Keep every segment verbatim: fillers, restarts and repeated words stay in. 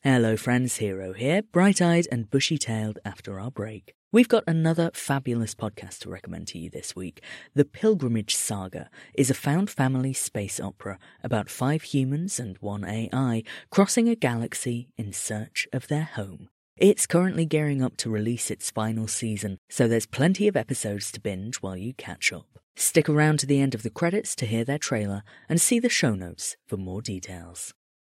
Hello friends, Hero here, bright-eyed and bushy-tailed after our break. We've got another fabulous podcast to recommend to you this week. The Pilgrimage Saga is a found family space opera about five humans and one A I crossing a galaxy in search of their home. It's currently gearing up to release its final season, so there's plenty of episodes to binge while you catch up. Stick around to the end of the credits to hear their trailer and see the show notes for more details.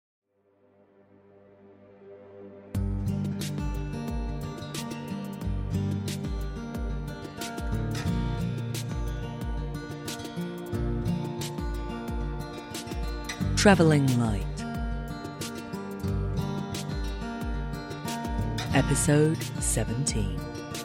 Travelling Light. Episode seventeen.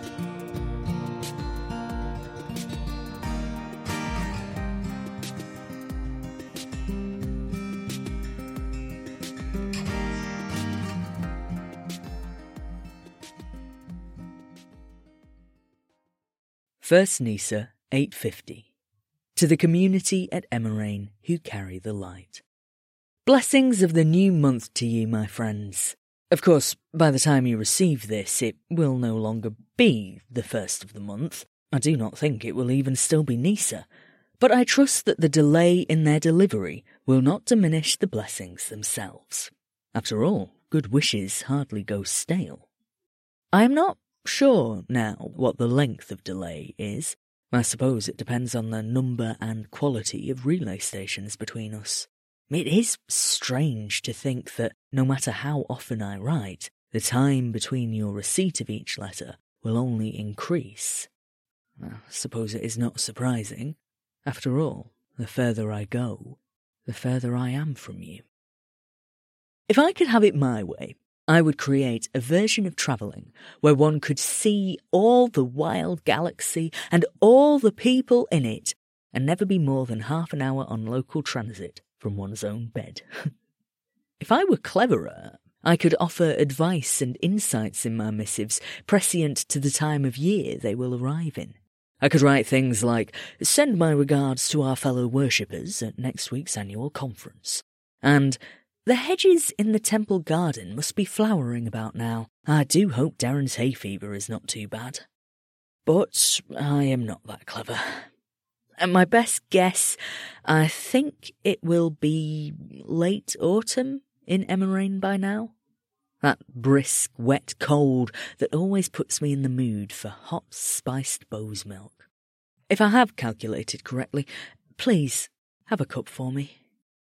First Nisa, eight fifty. To the community at Emirain who carry the light. Blessings of the new month to you, my friends. Of course, by the time you receive this, it will no longer be the first of the month. I do not think it will even still be Nisa. But I trust that the delay in their delivery will not diminish the blessings themselves. After all, good wishes hardly go stale. I am not sure now what the length of delay is. I suppose it depends on the number and quality of relay stations between us. It is strange to think that no matter how often I write, the time between your receipt of each letter will only increase. I suppose it is not surprising. After all, the further I go, the further I am from you. If I could have it my way, I would create a version of travelling where one could see all the wild galaxy and all the people in it, and never be more than half an hour on local transit from one's own bed. If I were cleverer, I could offer advice and insights in my missives prescient to the time of year they will arrive in. I could write things like, "Send my regards to our fellow worshippers at next week's annual conference," and "The hedges in the temple garden must be flowering about now. I do hope Darren's hay fever is not too bad." But I am not that clever. And my best guess, I think it will be late autumn in Emirain by now. That brisk, wet cold that always puts me in the mood for hot, spiced bow's milk. If I have calculated correctly, please have a cup for me.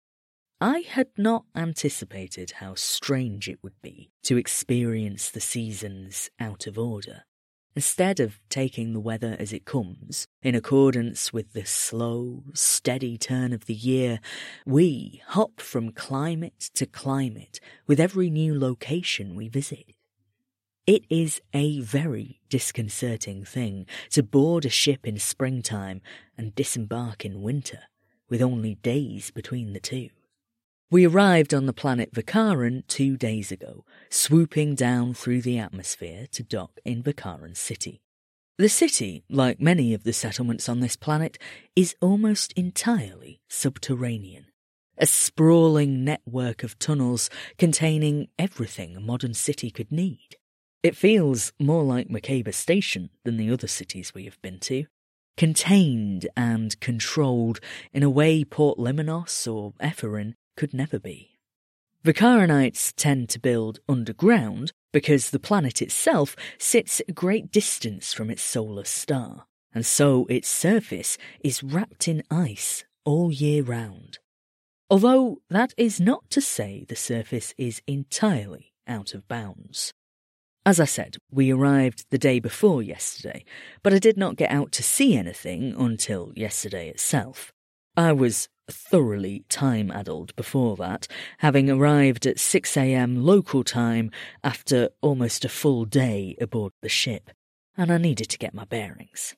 I had not anticipated how strange it would be to experience the seasons out of order. Instead of taking the weather as it comes, in accordance with the slow, steady turn of the year, we hop from climate to climate with every new location we visit. It is a very disconcerting thing to board a ship in springtime and disembark in winter, with only days between the two. We arrived on the planet Vikaran two days ago, swooping down through the atmosphere to dock in Vikaran City. The city, like many of the settlements on this planet, is almost entirely subterranean. A sprawling network of tunnels containing everything a modern city could need. It feels more like Makaba Station than the other cities we have been to. Contained and controlled in a way Port Limnos or Ephraim could never be. Vikaranites tend to build underground because the planet itself sits at a great distance from its solar star, and so its surface is wrapped in ice all year round. Although that is not to say the surface is entirely out of bounds. As I said, we arrived the day before yesterday, but I did not get out to see anything until yesterday itself. I was thoroughly time-addled before that, having arrived at six a.m. local time after almost a full day aboard the ship, and I needed to get my bearings.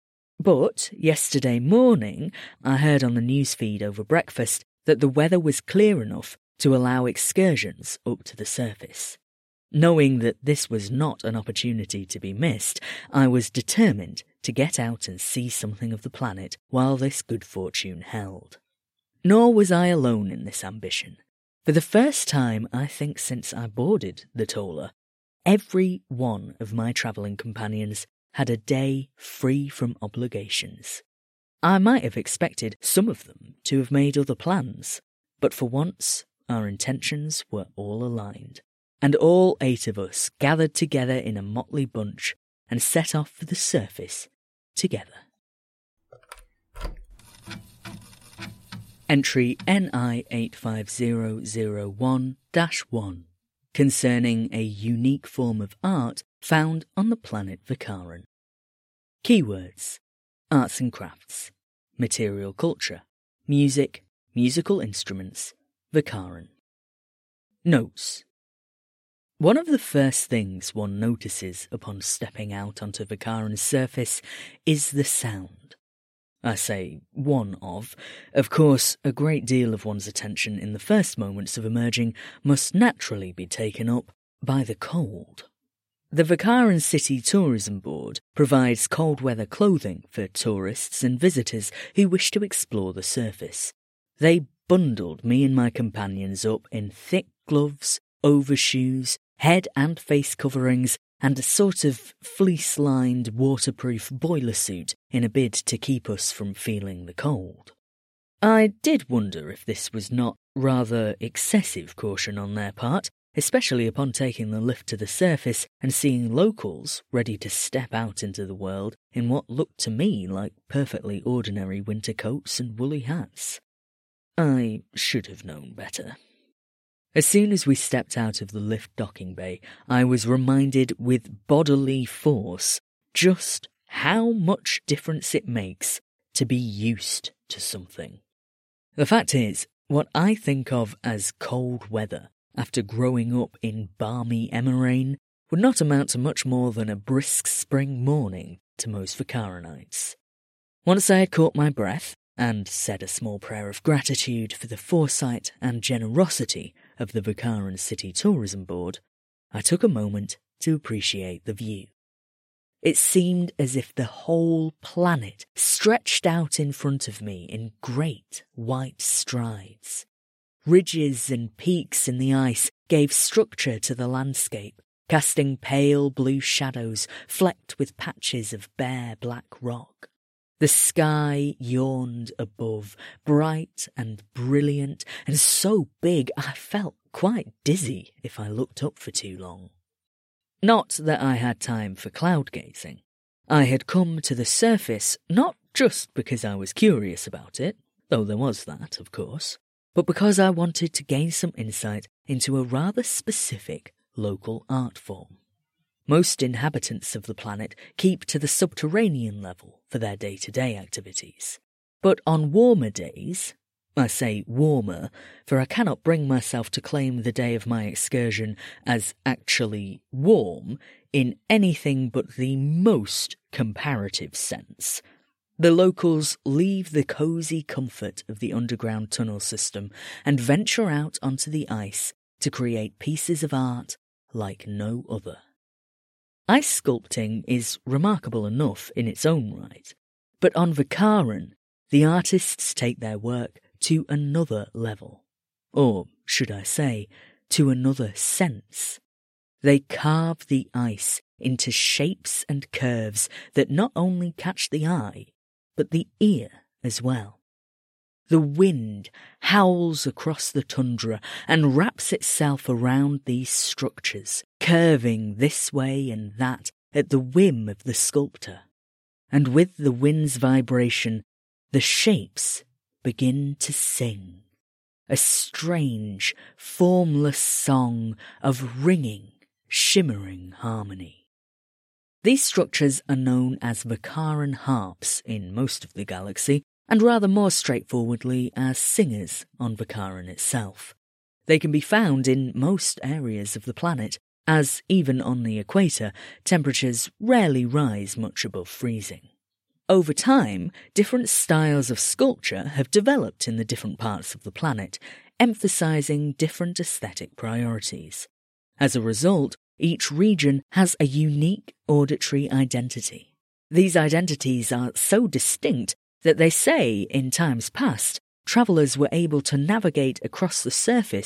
But yesterday morning, I heard on the newsfeed over breakfast that the weather was clear enough to allow excursions up to the surface. Knowing that this was not an opportunity to be missed, I was determined to get out and see something of the planet while this good fortune held. Nor was I alone in this ambition. For the first time, I think, since I boarded the Tola, every one of my travelling companions had a day free from obligations. I might have expected some of them to have made other plans, but for once our intentions were all aligned, and all eight of us gathered together in a motley bunch and set off for the surface together. Entry N I eight five zero zero one dash one, concerning a unique form of art found on the planet Vikaran. Keywords: arts and crafts, material culture, music, musical instruments, Vikaran. Notes: one of the first things one notices upon stepping out onto Vikaran's surface is the sound. I say one of. Of course, a great deal of one's attention in the first moments of emerging must naturally be taken up by the cold. The Vikaran City Tourism Board provides cold weather clothing for tourists and visitors who wish to explore the surface. They bundled me and my companions up in thick gloves, overshoes, head and face coverings, and a sort of fleece-lined waterproof boiler suit in a bid to keep us from feeling the cold. I did wonder if this was not rather excessive caution on their part, especially upon taking the lift to the surface and seeing locals ready to step out into the world in what looked to me like perfectly ordinary winter coats and woolly hats. I should have known better. As soon as we stepped out of the lift docking bay, I was reminded with bodily force just how much difference it makes to be used to something. The fact is, what I think of as cold weather after growing up in balmy Emirain would not amount to much more than a brisk spring morning to most Vikaranites. Once I had caught my breath and said a small prayer of gratitude for the foresight and generosity of the Vikaran City Tourism Board, I took a moment to appreciate the view. It seemed as if the whole planet stretched out in front of me in great white strides. Ridges and peaks in the ice gave structure to the landscape, casting pale blue shadows flecked with patches of bare black rock. The sky yawned above, bright and brilliant, and so big I felt quite dizzy if I looked up for too long. Not that I had time for cloud gazing. I had come to the surface not just because I was curious about it, though there was that, of course, but because I wanted to gain some insight into a rather specific local art form. Most inhabitants of the planet keep to the subterranean level for their day-to-day activities. But on warmer days, I say warmer, for I cannot bring myself to claim the day of my excursion as actually warm in anything but the most comparative sense. The locals leave the cosy comfort of the underground tunnel system and venture out onto the ice to create pieces of art like no other. Ice sculpting is remarkable enough in its own right, but on Vikaran, the artists take their work to another level. Or, should I say, to another sense. They carve the ice into shapes and curves that not only catch the eye, but the ear as well. The wind howls across the tundra and wraps itself around these structures, curving this way and that at the whim of the sculptor. And with the wind's vibration, the shapes begin to sing, a strange, formless song of ringing, shimmering harmony. These structures are known as Vikaran harps in most of the galaxy, and rather more straightforwardly as singers on Vikaran itself. They can be found in most areas of the planet, as even on the equator, temperatures rarely rise much above freezing. Over time, different styles of sculpture have developed in the different parts of the planet, emphasizing different aesthetic priorities. As a result, each region has a unique auditory identity. These identities are so distinct that they say, in times past, travellers were able to navigate across the surface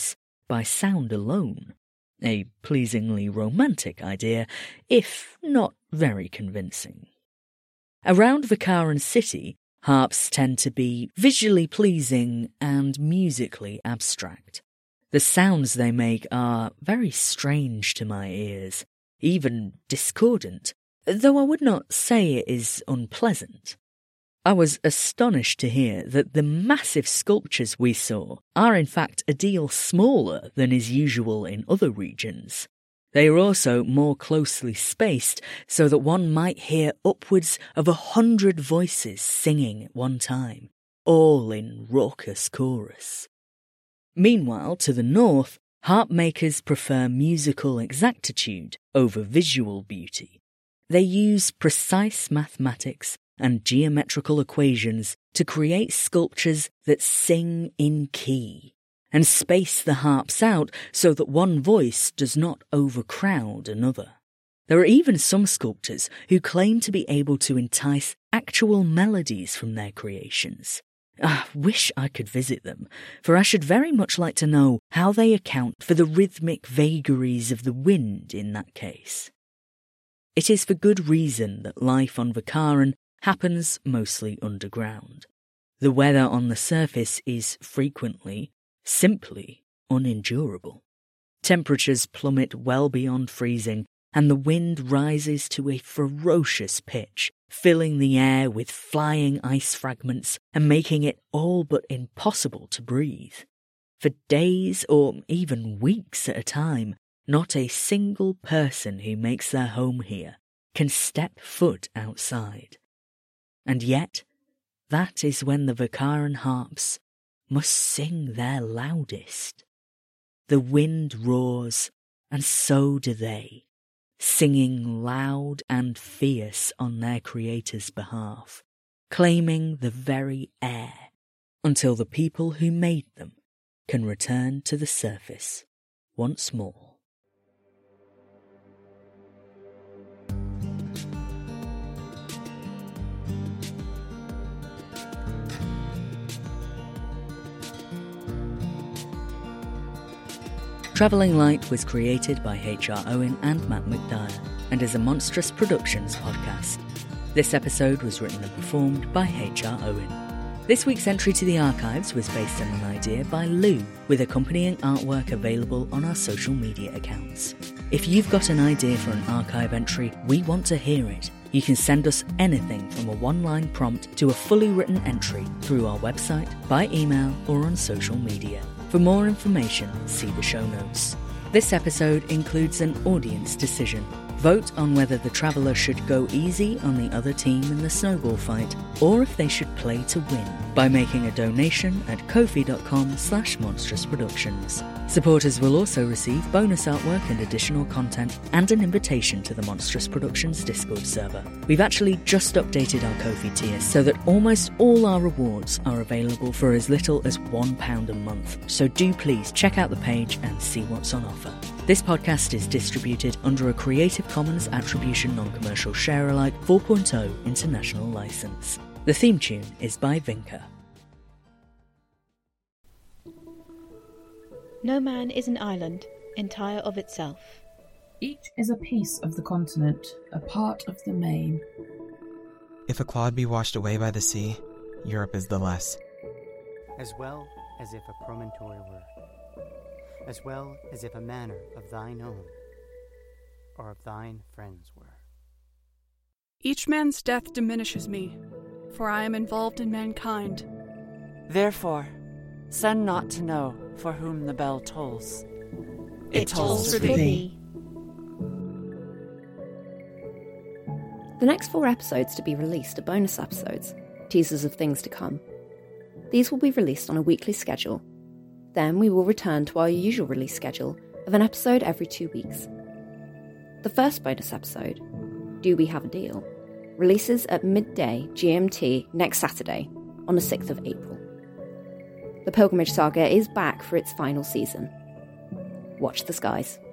by sound alone. A pleasingly romantic idea, if not very convincing. Around Vakaran city, harps tend to be visually pleasing and musically abstract. The sounds they make are very strange to my ears, even discordant, though I would not say it is unpleasant. I was astonished to hear that the massive sculptures we saw are in fact a deal smaller than is usual in other regions. They are also more closely spaced so that one might hear upwards of a hundred voices singing at one time, all in raucous chorus. Meanwhile, to the north, harp makers prefer musical exactitude over visual beauty. They use precise mathematics and geometrical equations to create sculptures that sing in key, and space the harps out so that one voice does not overcrowd another. There are even some sculptors who claim to be able to entice actual melodies from their creations. I wish I could visit them, for I should very much like to know how they account for the rhythmic vagaries of the wind in that case. It is for good reason that life on Vakaran happens mostly underground. The weather on the surface is frequently, simply, unendurable. Temperatures plummet well beyond freezing, and the wind rises to a ferocious pitch, filling the air with flying ice fragments and making it all but impossible to breathe. For days or even weeks at a time, not a single person who makes their home here can step foot outside. And yet, that is when the Vakaran harps must sing their loudest. The wind roars, and so do they, singing loud and fierce on their creator's behalf, claiming the very air, until the people who made them can return to the surface once more. Travelling Light was created by H R Owen and Matt McDyer and is a Monstrous Productions podcast. This episode was written and performed by H R Owen. This week's entry to the archives was based on an idea by Lou, with accompanying artwork available on our social media accounts. If you've got an idea for an archive entry, we want to hear it. You can send us anything from a one-line prompt to a fully written entry through our website, by email, or on social media. For more information, see the show notes. This episode includes an audience decision. Vote on whether the traveller should go easy on the other team in the snowball fight, or if they should play to win, by making a donation at ko-fi.com slash monstrous productions. Supporters will also receive bonus artwork and additional content, and an invitation to the Monstrous Productions Discord server. We've actually just updated our Ko-fi tiers so that almost all our rewards are available for as little as one pound a month, so do please check out the page and see what's on offer. This podcast is distributed under a Creative Commons Attribution Non-Commercial Share-alike four point oh international license. The theme tune is by Vinka. No man is an island, entire of itself. Each is a piece of the continent, a part of the main. If a clod be washed away by the sea, Europe is the less. As well as if a promontory were, as well as if a manor of thine own, or of thine friends were. Each man's death diminishes me, for I am involved in mankind. Therefore, send not to know for whom the bell tolls. It, it tolls, tolls for thee. thee. The next four episodes to be released are bonus episodes, teasers of things to come. These will be released on a weekly schedule. Then we will return to our usual release schedule of an episode every two weeks. The first bonus episode, Do We Have a Deal?, releases at midday G M T next Saturday, on the sixth of April. The Pilgrimage Saga is back for its final season. Watch the skies.